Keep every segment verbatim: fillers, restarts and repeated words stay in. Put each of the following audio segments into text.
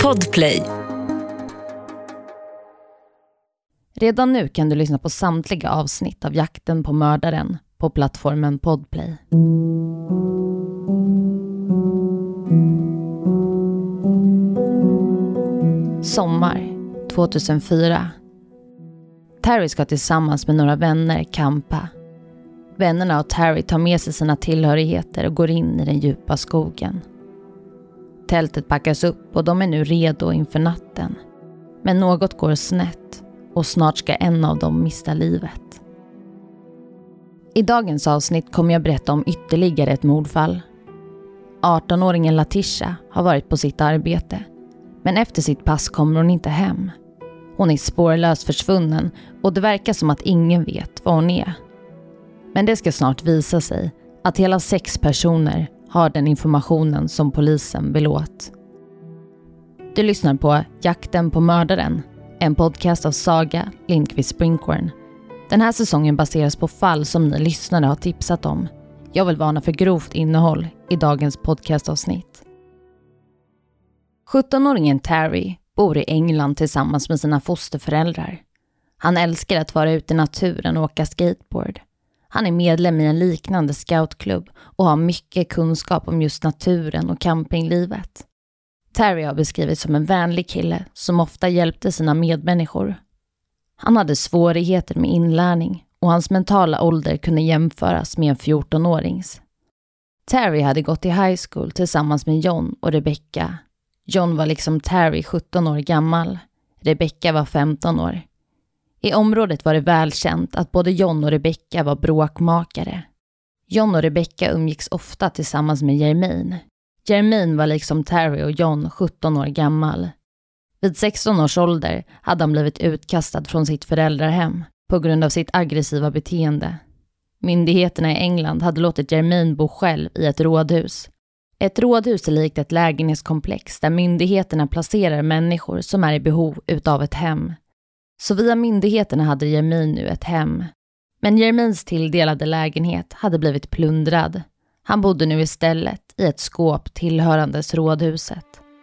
Podplay. Redan nu kan du lyssna på samtliga avsnitt av Jakten på mördaren på plattformen Podplay. Sommar tjugohundrafyra. Terry ska tillsammans med några vänner campa. Vännerna och Terry tar med sig sina tillhörigheter och går in i den djupa skogen. Tältet packas upp och de är nu redo inför natten. Men något går snett och snart ska en av dem mista livet. I dagens avsnitt kommer jag berätta om ytterligare ett mordfall. arton-åringen Latisha har varit på sitt arbete, men efter sitt pass kommer hon inte hem. Hon är spårlöst försvunnen och det verkar som att ingen vet var hon är. Men det ska snart visa sig att hela sex personer har den informationen som polisen vill åt. Du lyssnar på Jakten på mördaren, en podcast av Saga Lindqvist Springhorn. Den här säsongen baseras på fall som ni lyssnare har tipsat om. Jag vill varna för grovt innehåll i dagens podcastavsnitt. sjutton-åringen Terry bor i England tillsammans med sina fosterföräldrar. Han älskar att vara ute i naturen och åka skateboard. Han är medlem i en liknande scoutklubb och har mycket kunskap om just naturen och campinglivet. Terry har beskrivits som en vänlig kille som ofta hjälpte sina medmänniskor. Han hade svårigheter med inlärning och hans mentala ålder kunde jämföras med en fjorton-årings. Terry hade gått i high school tillsammans med John och Rebecca. John var liksom Terry sjutton år gammal. Rebecca var femton år. I området var det välkänt att både John och Rebecca var bråkmakare. John och Rebecca umgicks ofta tillsammans med Jermaine. Jermaine var liksom Terry och John sjutton år gammal. Vid sexton års ålder hade han blivit utkastad från sitt föräldrahem på grund av sitt aggressiva beteende. Myndigheterna i England hade låtit Jermaine bo själv i ett rådhus. Ett rådhus är likt ett lägenhetskomplex där myndigheterna placerar människor som är i behov utav ett hem. Så via myndigheterna hade Jermaine nu ett hem. Men Jermaines tilldelade lägenhet hade blivit plundrad. Han bodde nu istället i ett skåp tillhörandes rådhuset.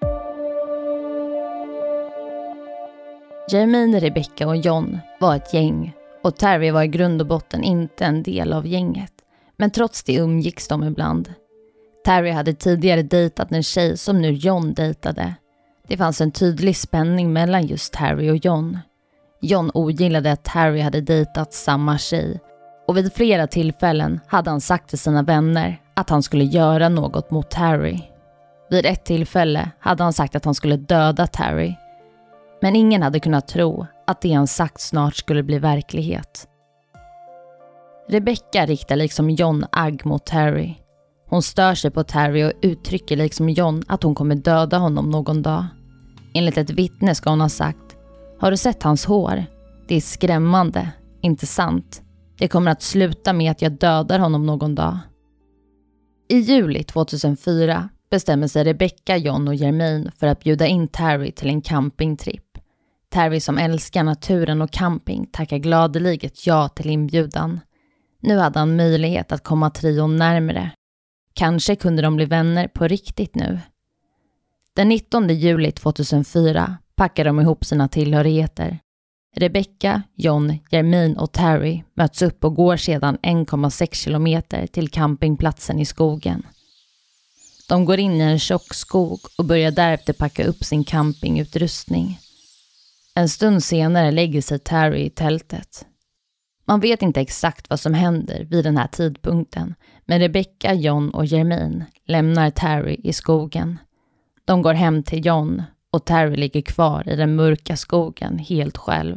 Jermaine, Rebecca och John var ett gäng och Terry var i grund och botten inte en del av gänget. Men trots det umgicks de ibland. Terry hade tidigare dejtat en tjej som nu John dejtade. Det fanns en tydlig spänning mellan just Terry och John. John ogillade att Terry hade dejtat samma tjej. Och vid flera tillfällen hade han sagt till sina vänner att han skulle göra något mot Terry. Vid ett tillfälle hade han sagt att han skulle döda Terry. Men ingen hade kunnat tro att det han sagt snart skulle bli verklighet. Rebecca riktar liksom John agg mot Terry. Hon stör sig på Terry och uttrycker liksom John att hon kommer döda honom någon dag. Enligt ett vittne ska hon ha sagt: har du sett hans hår? Det är skrämmande, inte sant? Det kommer att sluta med att jag dödar honom någon dag. I juli tjugohundrafyra bestämmer sig Rebecca, John och Jermaine för att bjuda in Terry till en campingtripp. Terry, som älskar naturen och camping, tackar gladeliget ja till inbjudan. Nu hade han möjlighet att komma trion närmare. Kanske kunde de bli vänner på riktigt nu. Den nittonde juli tjugohundrafyra packar de ihop sina tillhörigheter. Rebecca, John, Jermaine och Terry möts upp och går sedan en komma sex kilometer till campingplatsen i skogen. De går in i en tjock skog och börjar därefter packa upp sin campingutrustning. En stund senare lägger sig Terry i tältet. Man vet inte exakt vad som händer vid den här tidpunkten, men Rebecca, John och Jermaine lämnar Terry i skogen. De går hem till John och Terry ligger kvar i den mörka skogen helt själv.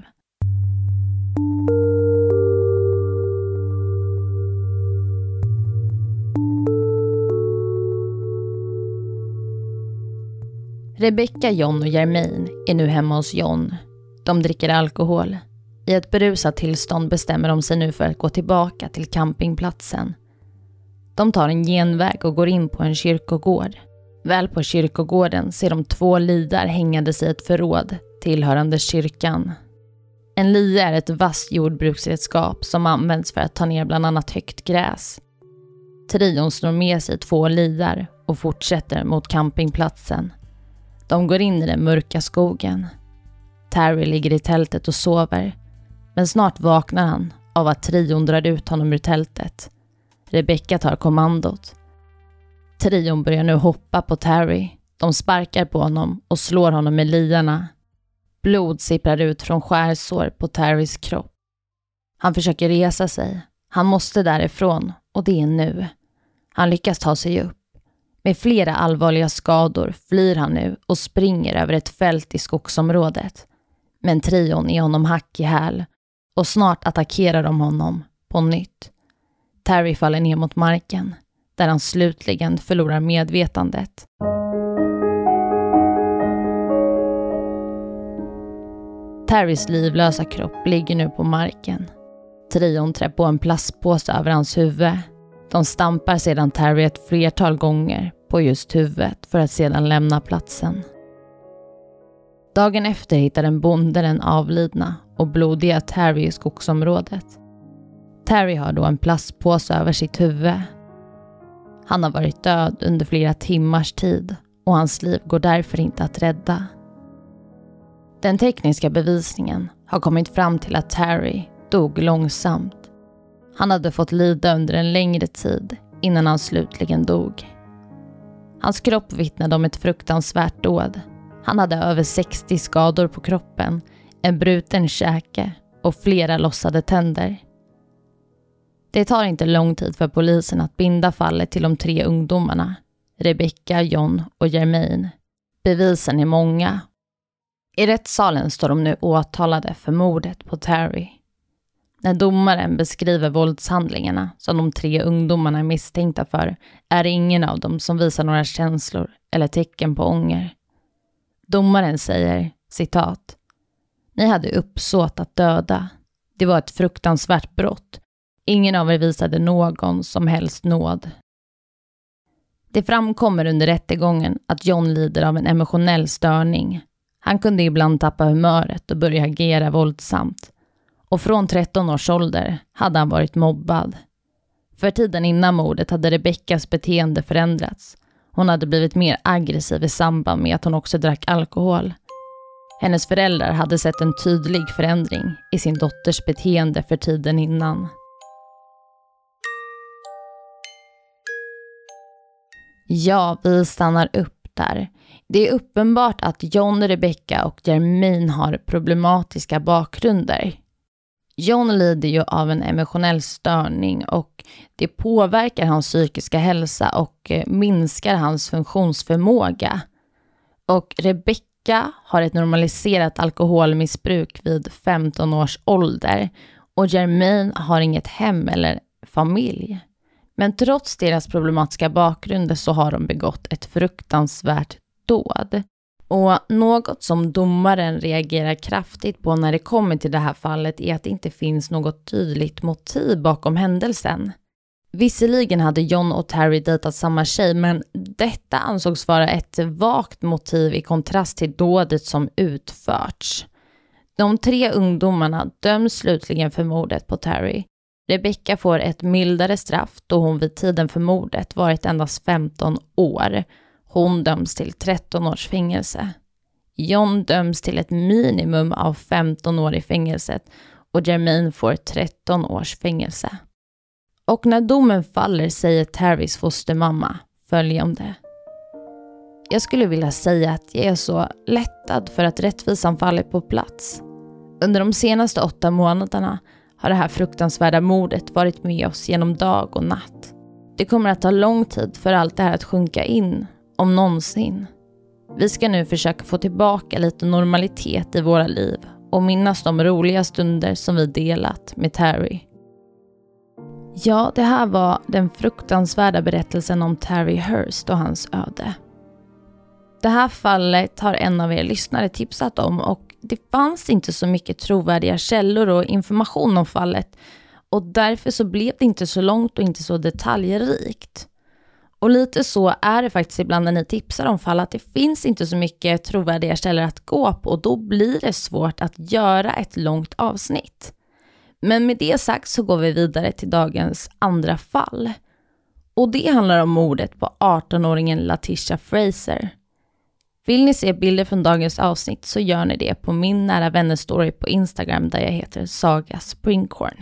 Rebecca, John och Jermaine är nu hemma hos John. De dricker alkohol. I ett berusat tillstånd bestämmer de sig nu för att gå tillbaka till campingplatsen. De tar en genväg och går in på en kyrkogård. Väl på kyrkogården ser de två lidar hängandes i ett förråd tillhörande kyrkan. En lie är ett vasst jordbruksredskap som används för att ta ner bland annat högt gräs. Trion slår med sig två lidar och fortsätter mot campingplatsen. De går in i den mörka skogen. Terry ligger i tältet och sover, men snart vaknar han av att trion drar ut honom ur tältet. Rebecca tar kommandot. Trion börjar nu hoppa på Terry. De sparkar på honom och slår honom med liarna. Blod sipprar ut från skärsår på Terrys kropp. Han försöker resa sig. Han måste därifrån, och det är nu. Han lyckas ta sig upp. Med flera allvarliga skador flyr han nu och springer över ett fält i skogsområdet. Men trion är honom hack i häl och snart attackerar de honom på nytt. Terry faller ner mot marken där han slutligen förlorar medvetandet. Terrys livlösa kropp ligger nu på marken. Trion trär på en plastpåse över hans huvud. De stampar sedan Terry ett flertal gånger på just huvudet för att sedan lämna platsen. Dagen efter hittar en bonde den avlidna och blodiga Terry i skogsområdet. Terry har då en plastpåse över sitt huvud. Han har varit död under flera timmars tid och hans liv går därför inte att rädda. Den tekniska bevisningen har kommit fram till att Terry dog långsamt. Han hade fått lida under en längre tid innan han slutligen dog. Hans kropp vittnade om ett fruktansvärt dåd. Han hade över sextio skador på kroppen, en bruten käke och flera lossade tänder. Det tar inte lång tid för polisen att binda fallet till de tre ungdomarna, Rebecca, John och Jermaine. Bevisen är många. I rättssalen står de nu åtalade för mordet på Terry. När domaren beskriver våldshandlingarna som de tre ungdomarna är misstänkta för är det ingen av dem som visar några känslor eller tecken på ånger. Domaren säger, citat: "Ni hade uppsåt att döda. Det var ett fruktansvärt brott. Ingen av er visade någon som helst nåd." Det framkommer under rättegången att John lider av en emotionell störning. Han kunde ibland tappa humöret och börja agera våldsamt. Och från tretton års ålder hade han varit mobbad. För tiden innan mordet hade Rebeccas beteende förändrats. Hon hade blivit mer aggressiv i samband med att hon också drack alkohol. Hennes föräldrar hade sett en tydlig förändring i sin dotters beteende för tiden innan. Ja, vi stannar upp där. Det är uppenbart att John, Rebecca och Jermaine har problematiska bakgrunder. John lider ju av en emotionell störning och det påverkar hans psykiska hälsa och minskar hans funktionsförmåga. Och Rebecca har ett normaliserat alkoholmissbruk vid femton års ålder och Jermaine har inget hem eller familj. Men trots deras problematiska bakgrunder så har de begått ett fruktansvärt dåd. Och något som domaren reagerar kraftigt på när det kommer till det här fallet är att det inte finns något tydligt motiv bakom händelsen. Visserligen hade John och Terry dejtat samma tjej, men detta ansågs vara ett vagt motiv i kontrast till dådet som utförts. De tre ungdomarna döms slutligen för mordet på Terry. Rebecca får ett mildare straff då hon vid tiden för mordet varit endast femton år. Hon döms till tretton års fängelse. John döms till ett minimum av femton år i fängelset och Jermaine får tretton års fängelse. Och när domen faller säger Terrys fostermamma följande: "Jag skulle vilja säga att jag är så lättad för att rättvisan faller på plats. Under de senaste åtta månaderna har det här fruktansvärda mordet varit med oss genom dag och natt. Det kommer att ta lång tid för allt det här att sjunka in, om någonsin. Vi ska nu försöka få tillbaka lite normalitet i våra liv och minnas de roliga stunder som vi delat med Terry." Ja, det här var den fruktansvärda berättelsen om Terry Hurst och hans öde. Det här fallet har en av er lyssnare tipsat om och det fanns inte så mycket trovärdiga källor och information om fallet och därför så blev det inte så långt och inte så detaljrikt. Och lite så är det faktiskt ibland när ni tipsar om fall att det finns inte så mycket trovärdiga källor att gå på och då blir det svårt att göra ett långt avsnitt. Men med det sagt så går vi vidare till dagens andra fall. Och det handlar om mordet på arton-åringen Latisha Fraser. Vill ni se bilder från dagens avsnitt så gör ni det på min nära vänner story på Instagram där jag heter Saga Springkorn.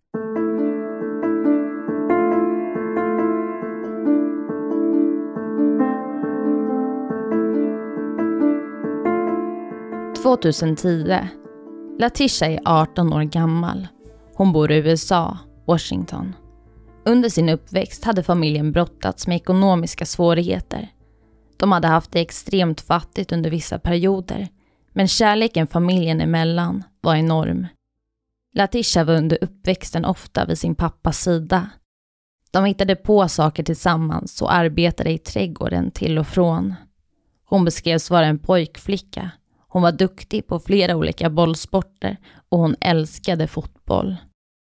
tjugohundratio. Latisha är arton år gammal. Hon bor i U S A, Washington. Under sin uppväxt hade familjen brottats med ekonomiska svårigheter. De hade haft det extremt fattigt under vissa perioder, men kärleken familjen emellan var enorm. Latisha var under uppväxten ofta vid sin pappas sida. De hittade på saker tillsammans och arbetade i trädgården till och från. Hon beskrevs vara en pojkflicka. Hon var duktig på flera olika bollsporter och hon älskade fotboll.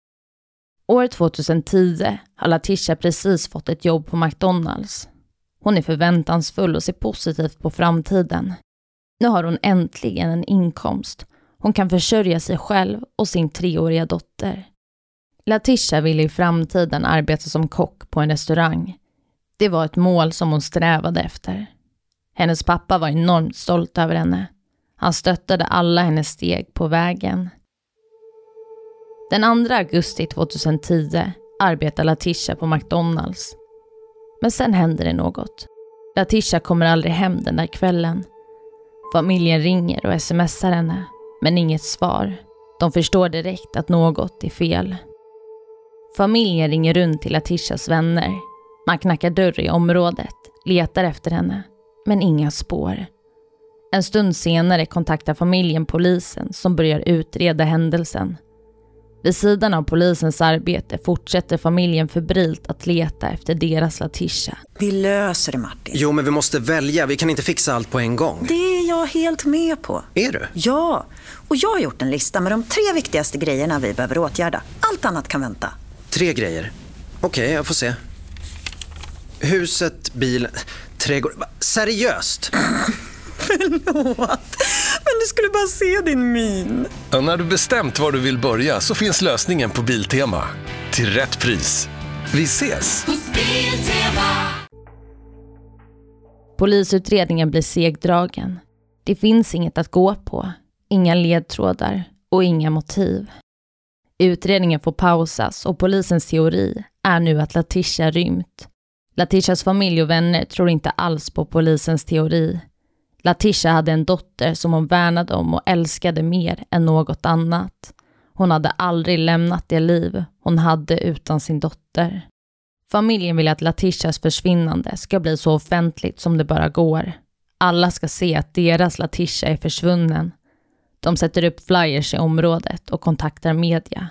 År tjugohundratio har Latisha precis fått ett jobb på McDonalds. Hon är förväntansfull och ser positivt på framtiden. Nu har hon äntligen en inkomst. Hon kan försörja sig själv och sin treåriga dotter. Latisha ville i framtiden arbeta som kock på en restaurang. Det var ett mål som hon strävade efter. Hennes pappa var enormt stolt över henne. Han stöttade alla hennes steg på vägen. Den andra augusti tjugohundratio arbetar Latisha på McDonalds. Men sen händer det något. Latisha kommer aldrig hem den där kvällen. Familjen ringer och smsar henne, men inget svar. De förstår direkt att något är fel. Familjen ringer runt till Latishas vänner. Man knackar dörr i området, letar efter henne, men inga spår. En stund senare kontaktar familjen polisen som börjar utreda händelsen. Vid sidan av polisens arbete fortsätter familjen febrilt att leta efter deras Latisha. Vi löser det, Martin. Jo, men vi måste välja. Vi kan inte fixa allt på en gång. Det är jag helt med på. Är du? Ja, och jag har gjort en lista med de tre viktigaste grejerna vi behöver åtgärda. Allt annat kan vänta. Tre grejer? Okej, okay, jag får se. Huset, bilen, trädgård. Seriöst? Förlåt, men du skulle bara se din min. Ja, när du bestämt var du vill börja så finns lösningen på Biltema. Till rätt pris. Vi ses! Hos Biltema. Polisutredningen blir segdragen. Det finns inget att gå på. Inga ledtrådar och inga motiv. Utredningen får pausas och polisens teori är nu att Latisha rymt. Latishas familj och vänner tror inte alls på polisens teori. Latisha hade en dotter som hon värnade om och älskade mer än något annat. Hon hade aldrig lämnat det liv hon hade utan sin dotter. Familjen vill att Latishas försvinnande ska bli så offentligt som det bara går. Alla ska se att deras Latisha är försvunnen. De sätter upp flyers i området och kontaktar media.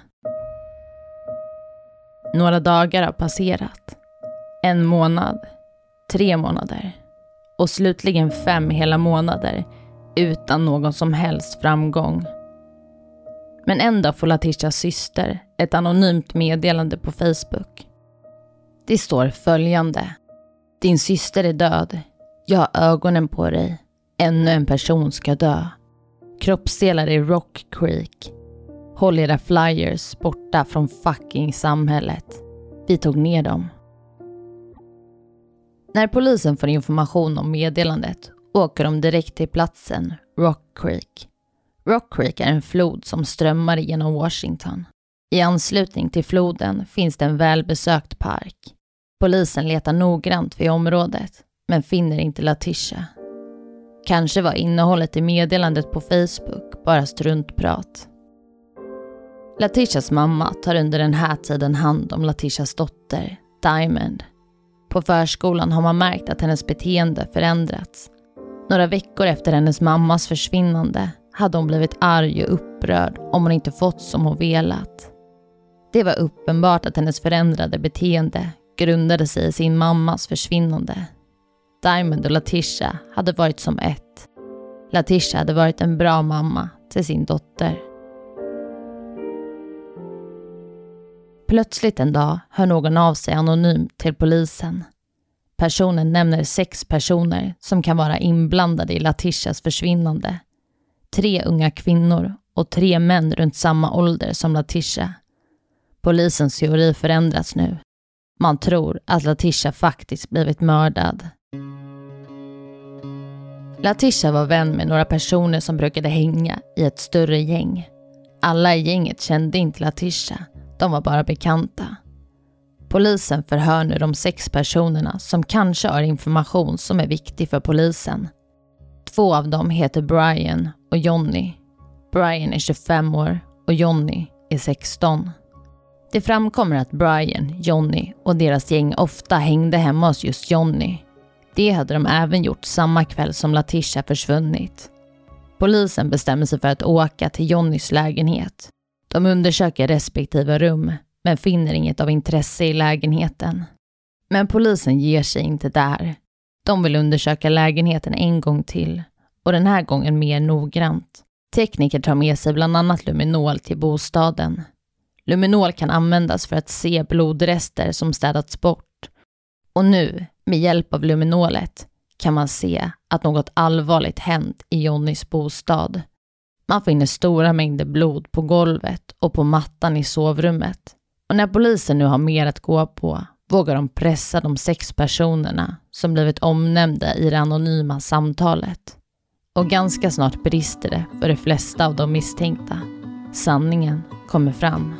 Några dagar har passerat. En månad. Tre månader. Och slutligen fem hela månader utan någon som helst framgång. Men en dag får Latishas syster ett anonymt meddelande på Facebook. Det står följande. Din syster är död. Jag har ögonen på dig. Ännu en person ska dö. Kroppsdelar i Rock Creek. Håll era flyers borta från fucking samhället. Vi tog ner dem. När polisen får information om meddelandet åker de direkt till platsen Rock Creek. Rock Creek är en flod som strömmar genom Washington. I anslutning till floden finns det en välbesökt park. Polisen letar noggrant vid området men finner inte Latisha. Kanske var innehållet i meddelandet på Facebook bara struntprat. Latishas mamma tar under den här tiden hand om Latishas dotter, Diamond. På förskolan har man märkt att hennes beteende förändrats. Några veckor efter hennes mammas försvinnande hade hon blivit arg och upprörd om hon inte fått som hon velat. Det var uppenbart att hennes förändrade beteende grundade sig i sin mammas försvinnande. Diamond och Latisha hade varit som ett. Latisha hade varit en bra mamma till sin dotter. Plötsligt en dag hör någon av sig anonymt till polisen. Personen nämner sex personer som kan vara inblandade i Latishas försvinnande. Tre unga kvinnor och tre män runt samma ålder som Latisha. Polisens teori förändras nu. Man tror att Latisha faktiskt blivit mördad. Latisha var vän med några personer som brukade hänga i ett större gäng. Alla i gänget kände inte Latisha, de var bara bekanta. Polisen förhör nu de sex personerna som kanske har information som är viktig för polisen. Två av dem heter Brian och Johnny. Brian är tjugofem år och Johnny är sexton. Det framkommer att Brian, Johnny och deras gäng ofta hängde hemma hos just Johnny. Det hade de även gjort samma kväll som Latisha försvunnit. Polisen bestämmer sig för att åka till Johnnys lägenhet. De undersöker respektive rum men finner inget av intresse i lägenheten. Men polisen ger sig inte där. De vill undersöka lägenheten en gång till och den här gången mer noggrant. Tekniker tar med sig bland annat luminol till bostaden. Luminol kan användas för att se blodrester som städats bort. Och nu, med hjälp av luminolet, kan man se att något allvarligt hänt i Johnnys bostad. Man finner stora mängder blod på golvet och på mattan i sovrummet. Och när polisen nu har mer att gå på vågar de pressa de sex personerna som blivit omnämnda i det anonyma samtalet. Och ganska snart brister det för de flesta av de misstänkta. Sanningen kommer fram.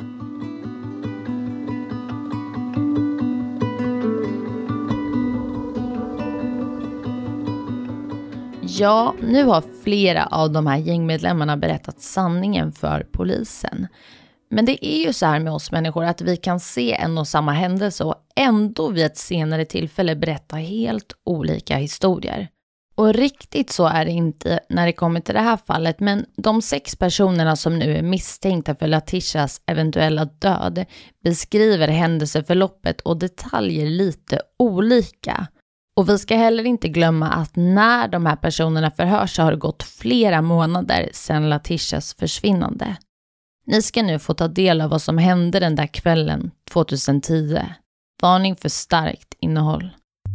Ja, nu har flera av de här gängmedlemmarna berättat sanningen för polisen. Men det är ju så här med oss människor att vi kan se en och samma händelse och ändå vid ett senare tillfälle berätta helt olika historier. Och riktigt så är det inte när det kommer till det här fallet, men de sex personerna som nu är misstänkta för Latishas eventuella död beskriver händelseförloppet och detaljer lite olika. Och vi ska heller inte glömma att när de här personerna förhörs så har det gått flera månader sedan Latishas försvinnande. Ni ska nu få ta del av vad som hände den där kvällen tjugohundratio. Varning för starkt innehåll.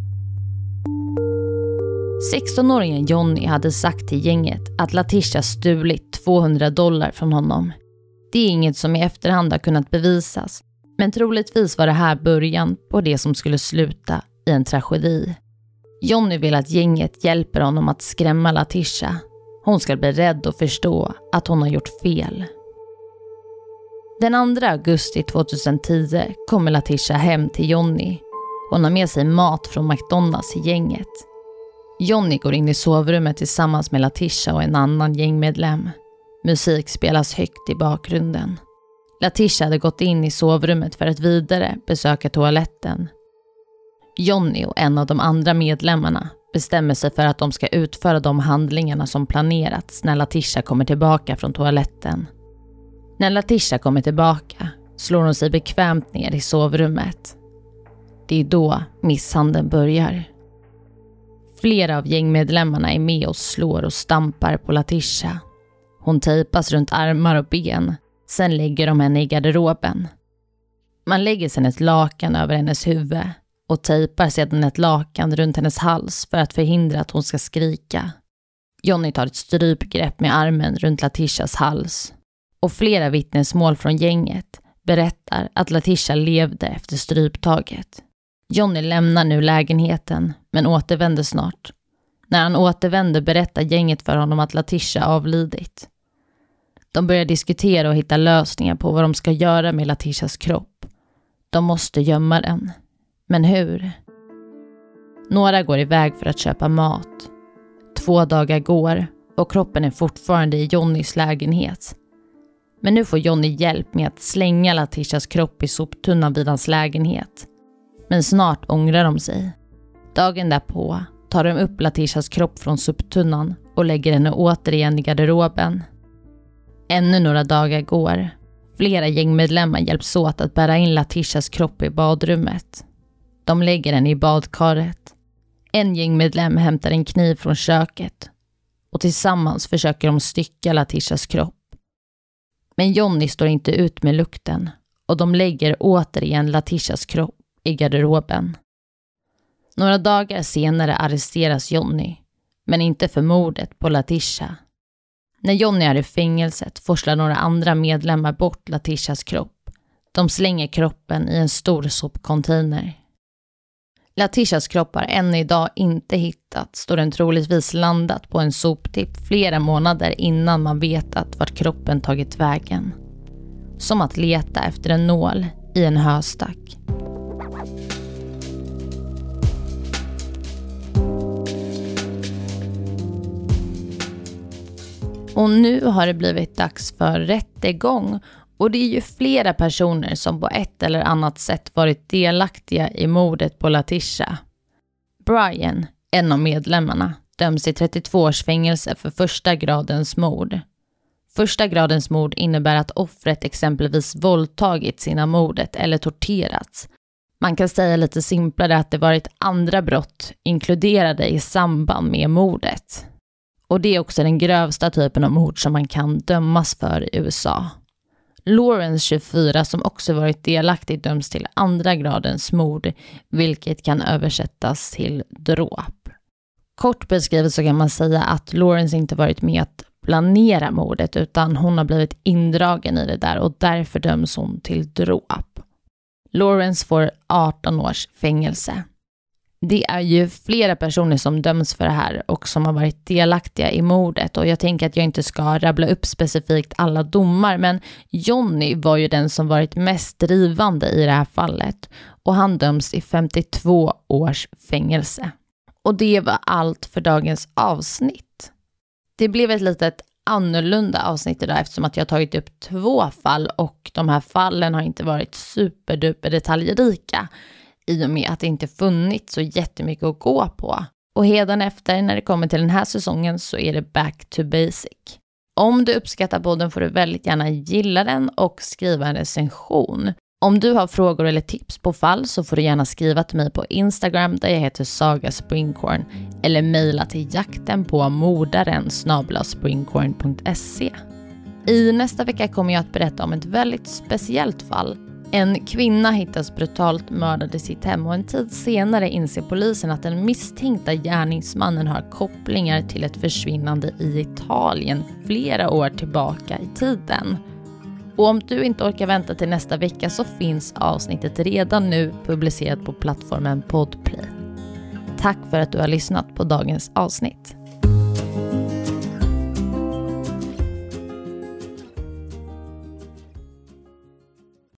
sexton-åringen Johnny hade sagt till gänget att Latisha stulit tvåhundra dollar från honom. Det är inget som i efterhand har kunnat bevisas, men troligtvis var det här början på det som skulle sluta i en tragedi. Johnny vill att gänget hjälper honom att skrämma Latisha. Hon ska bli rädd och förstå att hon har gjort fel. Den andra augusti tjugohundratio kommer Latisha hem till Johnny. Hon har med sig mat från McDonalds i gänget. Johnny går in i sovrummet tillsammans med Latisha och en annan gängmedlem. Musik spelas högt i bakgrunden. Latisha hade gått in i sovrummet för att vidare besöka toaletten. Johnny och en av de andra medlemmarna bestämmer sig för att de ska utföra de handlingarna som planerats när Latisha kommer tillbaka från toaletten. När Latisha kommer tillbaka slår hon sig bekvämt ner i sovrummet. Det är då misshandeln börjar. Flera av gängmedlemmarna är med och slår och stampar på Latisha. Hon tejpas runt armar och ben. Sen lägger de henne i garderoben. Man lägger sedan ett lakan över hennes huvud och tejpar sedan ett lakan runt hennes hals för att förhindra att hon ska skrika. Johnny tar ett strypgrepp med armen runt Latishas hals. Och flera vittnesmål från gänget berättar att Latisha levde efter stryptaget. Johnny lämnar nu lägenheten men återvänder snart. När han återvänder berättar gänget för honom att Latisha avlidit. De börjar diskutera och hitta lösningar på vad de ska göra med Latishas kropp. De måste gömma den. Men hur? Några går iväg för att köpa mat. Två dagar går och kroppen är fortfarande i Johnnys lägenhet. Men nu får Johnny hjälp med att slänga Latishas kropp i soptunnan vid hans lägenhet. Men snart ångrar de sig. Dagen därpå tar de upp Latishas kropp från soptunnan och lägger henne återigen i garderoben. Ännu några dagar går. Flera gängmedlemmar hjälps åt att bära in Latishas kropp i badrummet. De lägger den i badkaret. En gängmedlem hämtar en kniv från köket. Och tillsammans försöker de stycka Latishas kropp. Men Johnny står inte ut med lukten. Och de lägger återigen Latishas kropp i garderoben. Några dagar senare arresteras Johnny. Men inte för mordet på Latisha. När Johnny är i fängelset forslar några andra medlemmar bort Latishas kropp. De slänger kroppen i en stor sopcontainer. Latishas kropp har än idag inte hittats då den troligtvis landat på en soptipp flera månader innan man vetat vart kroppen tagit vägen. Som att leta efter en nål i en höstack. Och nu har det blivit dags för rättegång. Och det är ju flera personer som på ett eller annat sätt varit delaktiga i mordet på Latisha. Brian, en av medlemmarna, döms till trettiotvå års fängelse för första gradens mord. Första gradens mord innebär att offret exempelvis våldtagits innan mordet eller torterats. Man kan säga lite simplare att det varit andra brott inkluderade i samband med mordet. Och det är också den grövsta typen av mord som man kan dömas för i U S A. Lawrence, tjugofyra, som också varit delaktig, döms till andra gradens mord, vilket kan översättas till dråp. Kort beskrivet så kan man säga att Lawrence inte varit med att planera mordet, utan hon har blivit indragen i det där och därför döms hon till dråp. Lawrence får arton års fängelse. Det är ju flera personer som döms för det här och som har varit delaktiga i mordet, och jag tänker att jag inte ska rabbla upp specifikt alla domar, men Johnny var ju den som varit mest drivande i det här fallet och han döms i femtiotvå års fängelse. Och det var allt för dagens avsnitt. Det blev ett litet annorlunda avsnitt idag eftersom att jag har tagit upp två fall och de här fallen har inte varit superduper detaljrika i och med att det inte funnits så jättemycket att gå på. Och hädanefter när det kommer till den här säsongen så är det back to basic. Om du uppskattar podden får du väldigt gärna gilla den och skriva en recension. Om du har frågor eller tips på fall så får du gärna skriva till mig på Instagram där jag heter Saga Springcorn eller mejla till jakten på mordaren snabel-a springcorn punkt se. I nästa vecka kommer jag att berätta om ett väldigt speciellt fall. En kvinna hittas brutalt mördad i sitt hem och en tid senare inser polisen att den misstänkta gärningsmannen har kopplingar till ett försvinnande i Italien flera år tillbaka i tiden. Och om du inte orkar vänta till nästa vecka så finns avsnittet redan nu publicerat på plattformen Podplay. Tack för att du har lyssnat på dagens avsnitt.